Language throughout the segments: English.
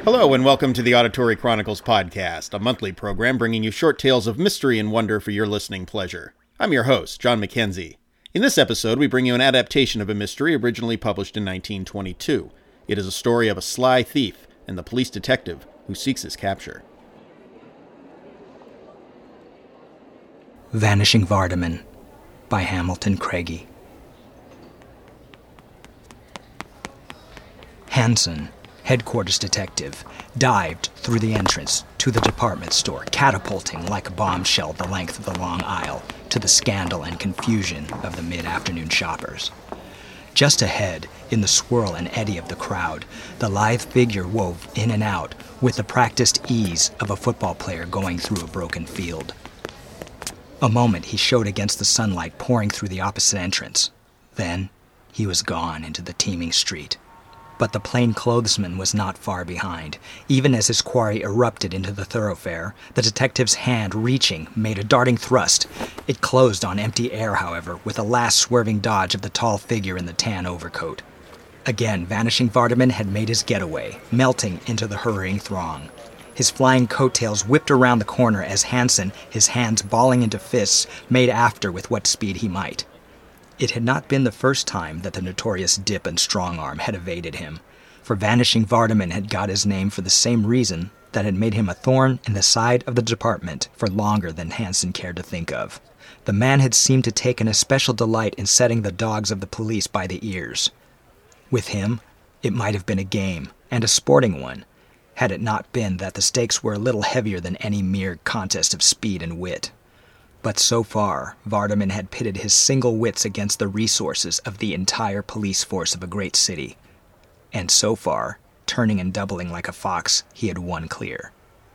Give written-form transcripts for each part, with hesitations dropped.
Hello and welcome to the Auditory Chronicles podcast, a monthly program bringing you short tales of mystery and wonder for your listening pleasure. I'm your host, John McKenzie. In this episode, we bring you an adaptation of a mystery originally published in 1922. It is a story of a sly thief and the police detective who seeks his capture. Vanishing Vardaman by Hamilton Craigie. Hansen, headquarters detective, dived through the entrance to the department store, catapulting like a bombshell the length of the long aisle to the scandal and confusion of the mid-afternoon shoppers. Just ahead, in the swirl and eddy of the crowd, the lithe figure wove in and out with the practiced ease of a football player going through a broken field. A moment he showed against the sunlight pouring through the opposite entrance. Then he was gone into the teeming street. But the plainclothesman was not far behind. Even as his quarry erupted into the thoroughfare, the detective's hand, reaching, made a darting thrust. It closed on empty air, however, with a last swerving dodge of the tall figure in the tan overcoat. Again, Vanishing Vardaman had made his getaway, melting into the hurrying throng. His flying coattails whipped around the corner as Hansen, his hands balling into fists, made after with what speed he might. It had not been the first time that the notorious Dip and Strongarm had evaded him, for Vanishing Vardaman had got his name for the same reason that had made him a thorn in the side of the department for longer than Hansen cared to think of. The man had seemed to take an especial delight in setting the dogs of the police by the ears. With him, it might have been a game, and a sporting one, had it not been that the stakes were a little heavier than any mere contest of speed and wit. But so far, Vardaman had pitted his single wits against the resources of the entire police force of a great city. And so far, turning and doubling like a fox, he had won clear.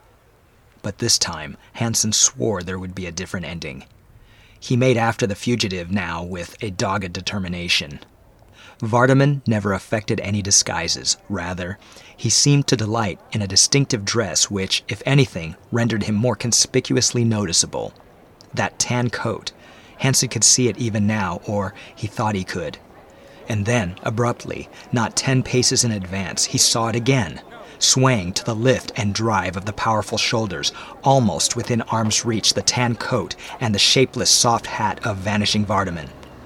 But this time, Hansen swore there would be a different ending. He made after the fugitive now with a dogged determination. Vardaman never affected any disguises. Rather, he seemed to delight in a distinctive dress which, if anything, rendered him more conspicuously noticeable. That tan coat. Hansen could see it even now, or he thought he could. And then, abruptly, not 10 paces in advance, he saw it again, swaying to the lift and drive of the powerful shoulders, almost within arm's reach, the tan coat and the shapeless soft hat of Vanishing Vardaman.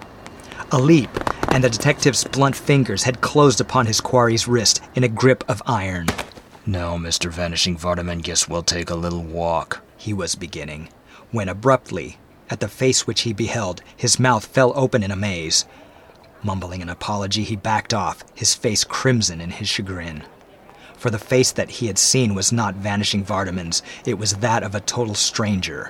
A leap, and the detective's blunt fingers had closed upon his quarry's wrist in a grip of iron. "Now, Mr. Vanishing Vardaman, guess we'll take a little walk," he was beginning, when abruptly, at the face which he beheld, his mouth fell open in amaze. Mumbling an apology, he backed off, his face crimson in his chagrin. For the face that he had seen was not Vanishing Vardaman's, it was that of a total stranger.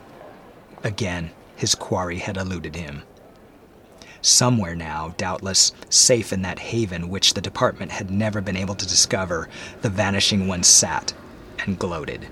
Again, his quarry had eluded him. Somewhere now, doubtless, safe in that haven which the department had never been able to discover, the Vanishing One sat and gloated.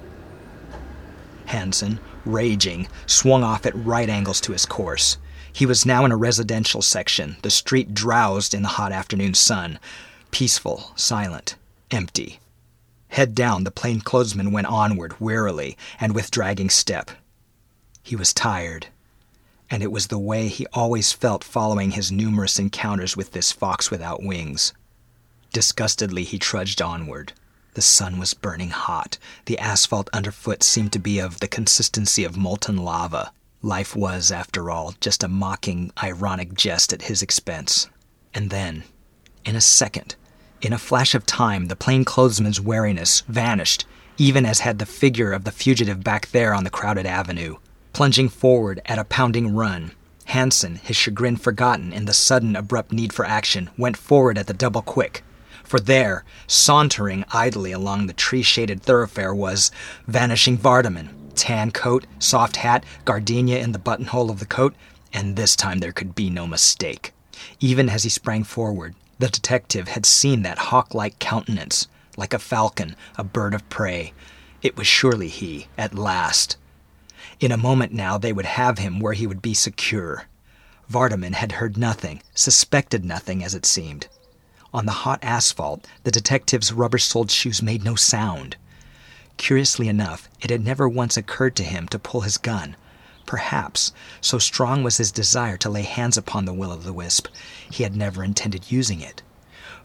Hansen, raging, swung off at right angles to his course. He was now in a residential section. The street drowsed in the hot afternoon sun. Peaceful, silent, empty. Head down, the plainclothesman went onward, wearily, and with dragging step. He was tired, and it was the way he always felt following his numerous encounters with this fox without wings. Disgustedly he trudged onward. The sun was burning hot. The asphalt underfoot seemed to be of the consistency of molten lava. Life was, after all, just a mocking, ironic jest at his expense. And then, in a second, in a flash of time, the plainclothesman's wariness vanished, even as had the figure of the fugitive back there on the crowded avenue. Plunging forward at a pounding run, Hansen, his chagrin forgotten in the sudden, abrupt need for action, went forward at the double quick. For there, sauntering idly along the tree-shaded thoroughfare, was Vanishing Vardaman. Tan coat, soft hat, gardenia in the buttonhole of the coat, and this time there could be no mistake. Even as he sprang forward, the detective had seen that hawk-like countenance, like a falcon, a bird of prey. It was surely he, at last. In a moment now they would have him where he would be secure. Vardaman had heard nothing, suspected nothing, as it seemed. On the hot asphalt, the detective's rubber-soled shoes made no sound. Curiously enough, it had never once occurred to him to pull his gun. Perhaps, so strong was his desire to lay hands upon the will-o'-the-wisp, he had never intended using it.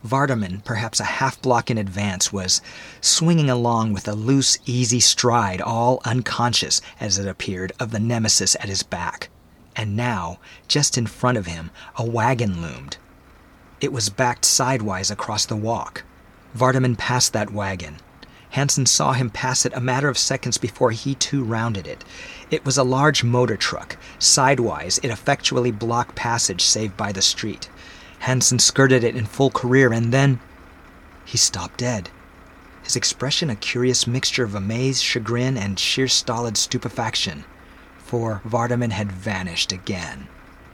Vardaman, perhaps a half-block in advance, was swinging along with a loose, easy stride, all unconscious, as it appeared, of the nemesis at his back. And now, just in front of him, a wagon loomed. It was backed sidewise across the walk. Vardaman passed that wagon. Hansen saw him pass it a matter of seconds before he too rounded it. It was a large motor truck. Sidewise, it effectually blocked passage save by the street. Hansen skirted it in full career, and then he stopped dead. His expression a curious mixture of amaze, chagrin, and sheer stolid stupefaction. For Vardaman had vanished again.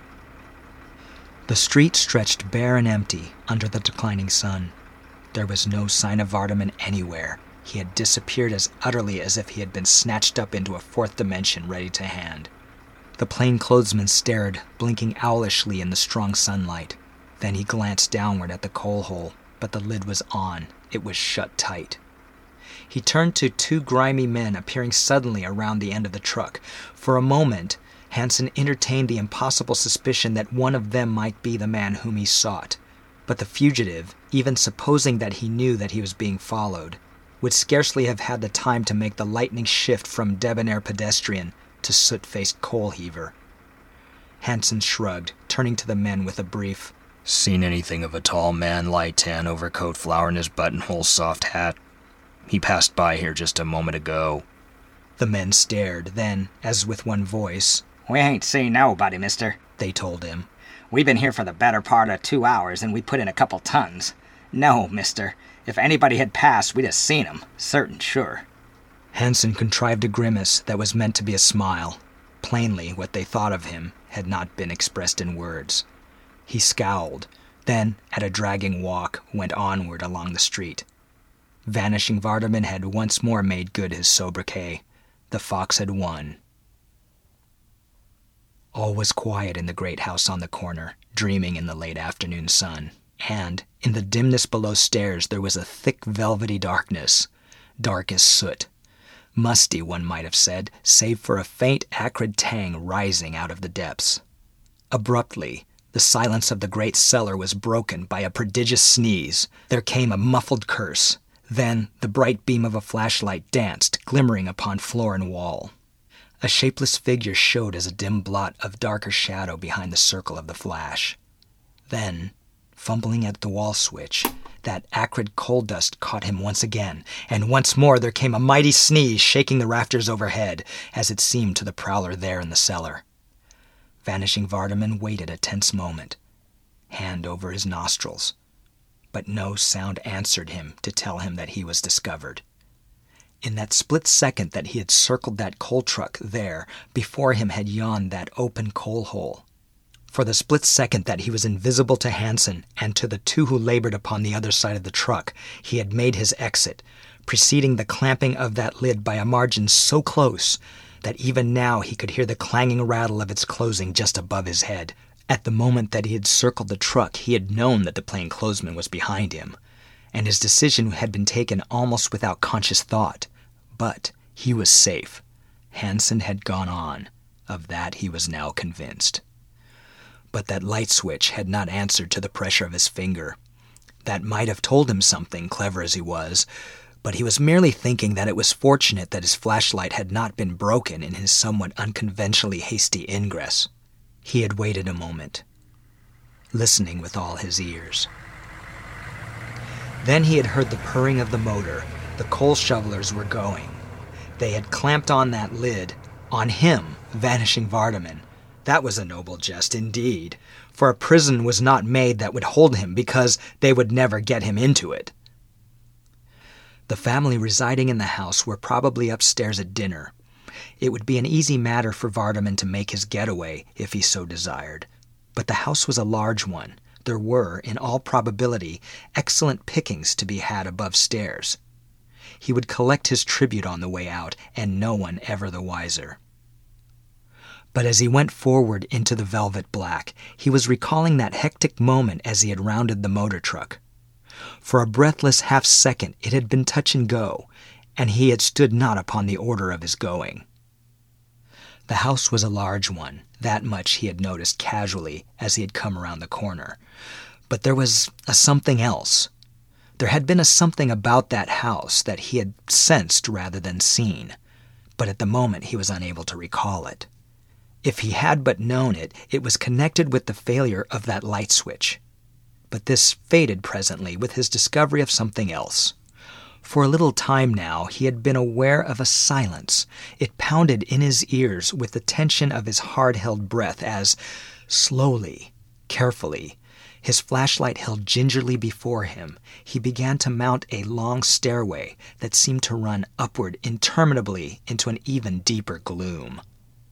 The street stretched bare and empty under the declining sun. There was no sign of Vardaman anywhere. He had disappeared as utterly as if he had been snatched up into a fourth dimension ready to hand. The plainclothesman stared, blinking owlishly in the strong sunlight. Then he glanced downward at the coal hole, but the lid was on. It was shut tight. He turned to two grimy men appearing suddenly around the end of the truck. For a moment, Hansen entertained the impossible suspicion that one of them might be the man whom he sought. But the fugitive, even supposing that he knew that he was being followed, would scarcely have had the time to make the lightning shift from debonair pedestrian to soot-faced coal heaver. Hansen shrugged, turning to the men with a brief, "Seen anything of a tall man, light tan overcoat, flower in his buttonhole, soft hat? He passed by here just a moment ago." The men stared, then, as with one voice, "We ain't seen nobody, mister," they told him. "We been here for the better part of 2 hours, and we put in a couple tons. No, mister, if anybody had passed, we'd have seen him, certain sure." Hansen contrived a grimace that was meant to be a smile. Plainly, what they thought of him had not been expressed in words. He scowled, then, at a dragging walk, went onward along the street. Vanishing Vardaman had once more made good his sobriquet. The fox had won. All was quiet in the great house on the corner, dreaming in the late afternoon sun. And, in the dimness below stairs, there was a thick velvety darkness, dark as soot. Musty, one might have said, save for a faint acrid tang rising out of the depths. Abruptly, the silence of the great cellar was broken by a prodigious sneeze. There came a muffled curse. Then the bright beam of a flashlight danced, glimmering upon floor and wall. A shapeless figure showed as a dim blot of darker shadow behind the circle of the flash. Then, fumbling at the wall switch, that acrid coal dust caught him once again, and once more there came a mighty sneeze shaking the rafters overhead, as it seemed to the prowler there in the cellar. Vanishing Vardaman waited a tense moment, hand over his nostrils. But no sound answered him to tell him that he was discovered. In that split second that he had circled that coal truck, there, before him had yawned that open coal hole. For the split second that he was invisible to Hansen and to the two who labored upon the other side of the truck, he had made his exit, preceding the clamping of that lid by a margin so close that even now he could hear the clanging rattle of its closing just above his head. At the moment that he had circled the truck, he had known that the plainclothesman was behind him, and his decision had been taken almost without conscious thought. But he was safe. Hansen had gone on. Of that he was now convinced. But that light switch had not answered to the pressure of his finger. That might have told him something, clever as he was, but he was merely thinking that it was fortunate that his flashlight had not been broken in his somewhat unconventionally hasty ingress. He had waited a moment, listening with all his ears. Then he had heard the purring of the motor. The coal shovelers were going. They had clamped on that lid, on him, Vanishing Vardaman. That was a noble jest indeed, for a prison was not made that would hold him because they would never get him into it. The family residing in the house were probably upstairs at dinner. It would be an easy matter for Vardaman to make his getaway if he so desired. But the house was a large one. There were, in all probability, excellent pickings to be had above stairs. He would collect his tribute on the way out, and no one ever the wiser. But as he went forward into the velvet black, he was recalling that hectic moment as he had rounded the motor truck. For a breathless half-second it had been touch and go, and he had stood not upon the order of his going. The house was a large one, that much he had noticed casually as he had come around the corner. But there was a something else. There had been a something about that house that he had sensed rather than seen, but at the moment he was unable to recall it. If he had but known it, it was connected with the failure of that light switch. But this faded presently with his discovery of something else. For a little time now, he had been aware of a silence. It pounded in his ears with the tension of his hard-held breath as, slowly, carefully, his flashlight held gingerly before him, he began to mount a long stairway that seemed to run upward interminably into an even deeper gloom.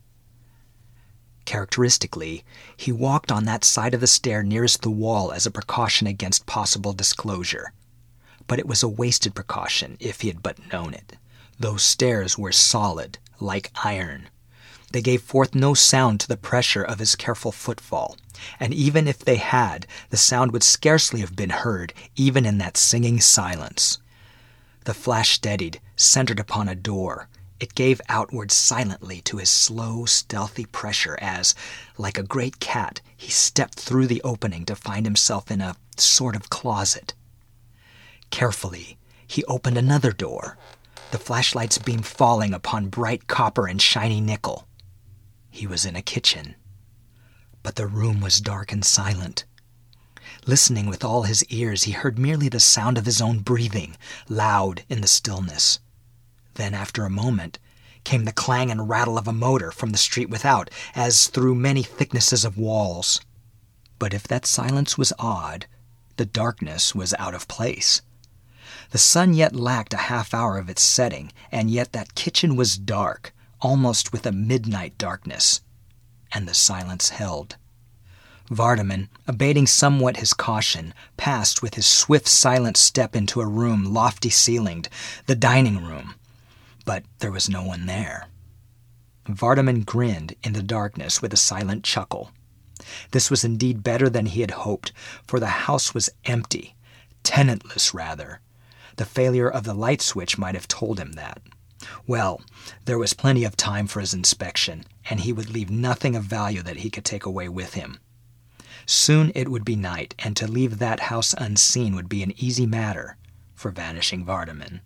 Characteristically, he walked on that side of the stair nearest the wall as a precaution against possible disclosure. But it was a wasted precaution if he had but known it. Those stairs were solid, like iron. They gave forth no sound to the pressure of his careful footfall, and even if they had, the sound would scarcely have been heard, even in that singing silence. The flash steadied, centered upon a door. It gave outward silently to his slow, stealthy pressure as, like a great cat, he stepped through the opening to find himself in a sort of closet. Carefully, he opened another door, the flashlight's beam falling upon bright copper and shiny nickel. He was in a kitchen. But the room was dark and silent. Listening with all his ears, he heard merely the sound of his own breathing, loud in the stillness. Then, after a moment, came the clang and rattle of a motor from the street without, as through many thicknesses of walls. But if that silence was odd, the darkness was out of place. The sun yet lacked a half-hour of its setting, and yet that kitchen was dark, almost with a midnight darkness, and the silence held. Vardaman, abating somewhat his caution, passed with his swift, silent step into a room lofty-ceilinged, the dining room. But there was no one there. Vardaman grinned in the darkness with a silent chuckle. This was indeed better than he had hoped, for the house was empty, tenantless rather. The failure of the light switch might have told him that. Well, there was plenty of time for his inspection, and he would leave nothing of value that he could take away with him. Soon it would be night, and to leave that house unseen would be an easy matter for Vanishing Vardaman.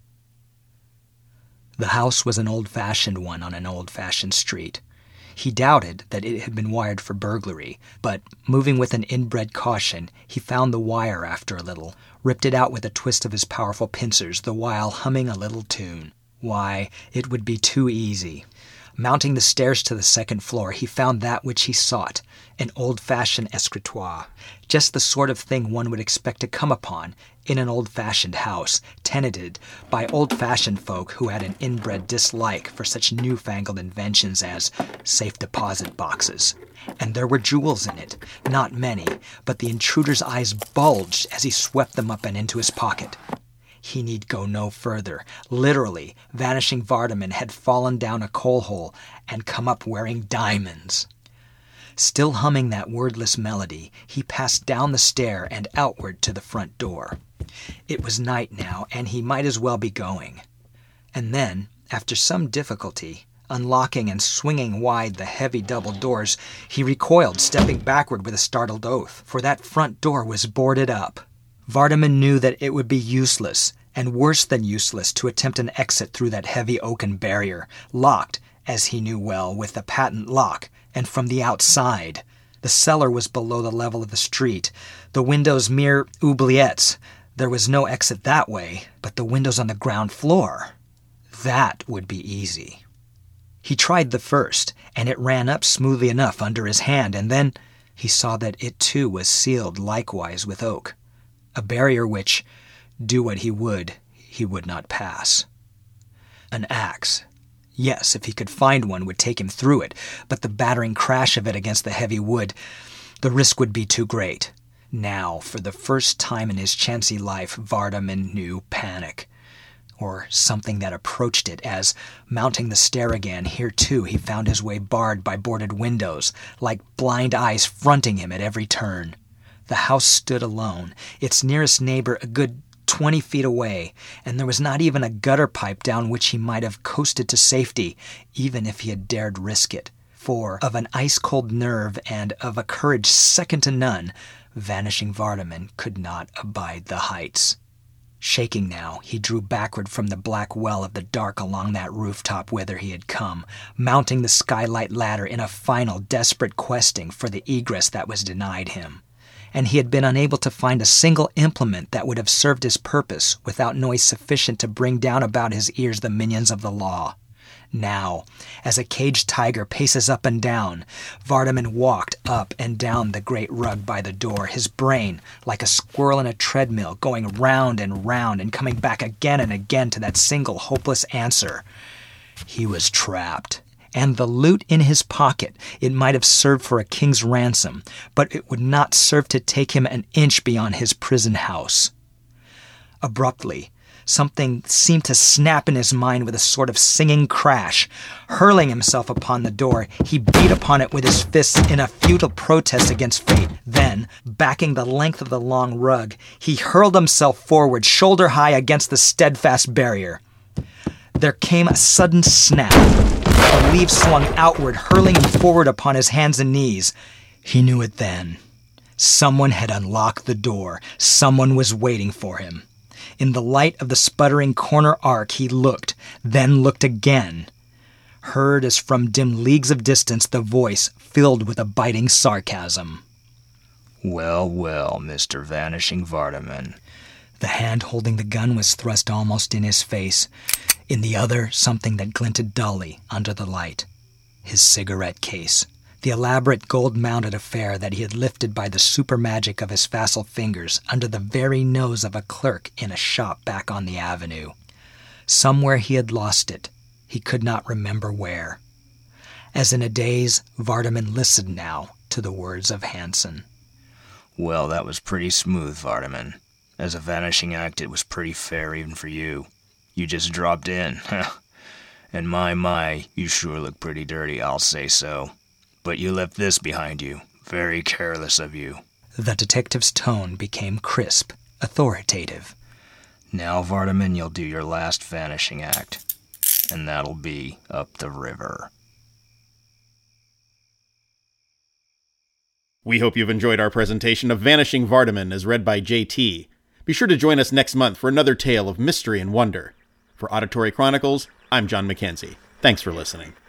The house was an old-fashioned one on an old-fashioned street. He doubted that it had been wired for burglary, but, moving with an inbred caution, he found the wire after a little, ripped it out with a twist of his powerful pincers, the while humming a little tune. Why, it would be too easy. Mounting the stairs to the second floor, he found that which he sought, an old-fashioned escritoire, just the sort of thing one would expect to come upon in an old-fashioned house, tenanted by old-fashioned folk who had an inbred dislike for such newfangled inventions as safe deposit boxes. And there were jewels in it, not many, but the intruder's eyes bulged as he swept them up and into his pocket. He need go no further. Literally, Vanishing Vardaman had fallen down a coal hole and come up wearing diamonds. Still humming that wordless melody, he passed down the stair and outward to the front door. It was night now, and he might as well be going. And then, after some difficulty, unlocking and swinging wide the heavy double doors, he recoiled, stepping backward with a startled oath, for that front door was boarded up. Vardaman knew that it would be useless, and worse than useless, to attempt an exit through that heavy oaken barrier, locked, as he knew well, with the patent lock, and from the outside. The cellar was below the level of the street, the windows mere oubliettes. There was no exit that way, but the windows on the ground floor. That would be easy. He tried the first, and it ran up smoothly enough under his hand, and then he saw that it too was sealed likewise with oak. A barrier which, do what he would not pass. An axe. Yes, if he could find one, would take him through it, but the battering crash of it against the heavy wood, the risk would be too great. Now, for the first time in his chancy life, Vardaman knew panic, or something that approached it, as, mounting the stair again, here too he found his way barred by boarded windows, like blind eyes fronting him at every turn. The house stood alone, its nearest neighbor a good 20 feet away, and there was not even a gutter pipe down which he might have coasted to safety, even if he had dared risk it. For, of an ice-cold nerve and of a courage second to none, Vanishing Vardaman could not abide the heights. Shaking now, he drew backward from the black well of the dark along that rooftop whither he had come, mounting the skylight ladder in a final desperate questing for the egress that was denied him. And he had been unable to find a single implement that would have served his purpose without noise sufficient to bring down about his ears the minions of the law. Now, as a caged tiger paces up and down, Vardaman walked up and down the great rug by the door, his brain, like a squirrel in a treadmill, going round and coming back again and again to that single hopeless answer. He was trapped, and the loot in his pocket, it might have served for a king's ransom, but it would not serve to take him an inch beyond his prison house. Abruptly, something seemed to snap in his mind with a sort of singing crash. Hurling himself upon the door, he beat upon it with his fists in a futile protest against fate. Then, backing the length of the long rug, he hurled himself forward, shoulder high against the steadfast barrier. There came a sudden snap. The leaf swung outward, hurling him forward upon his hands and knees. He knew it then. Someone had unlocked the door. Someone was waiting for him. In the light of the sputtering corner arc, he looked, then looked again. Heard as from dim leagues of distance the voice filled with a biting sarcasm. Well, well, Mr. Vanishing Vardaman. The hand holding the gun was thrust almost in his face. In the other, something that glinted dully under the light. His cigarette case. The elaborate gold-mounted affair that he had lifted by the super magic of his facile fingers under the very nose of a clerk in a shop back on the avenue. Somewhere he had lost it. He could not remember where. As in a daze, Vardaman listened now to the words of Hansen. Well, that was pretty smooth, Vardaman. As a vanishing act, it was pretty fair even for you. You just dropped in. And my, you sure look pretty dirty, I'll say so. But you left this behind you. Very careless of you. The detective's tone became crisp, authoritative. Now, Vardaman, you'll do your last vanishing act. And that'll be up the river. We hope you've enjoyed our presentation of Vanishing Vardaman as read by JT. Be sure to join us next month for another tale of mystery and wonder. For Auditory Chronicles, I'm John Mackenzie. Thanks for listening.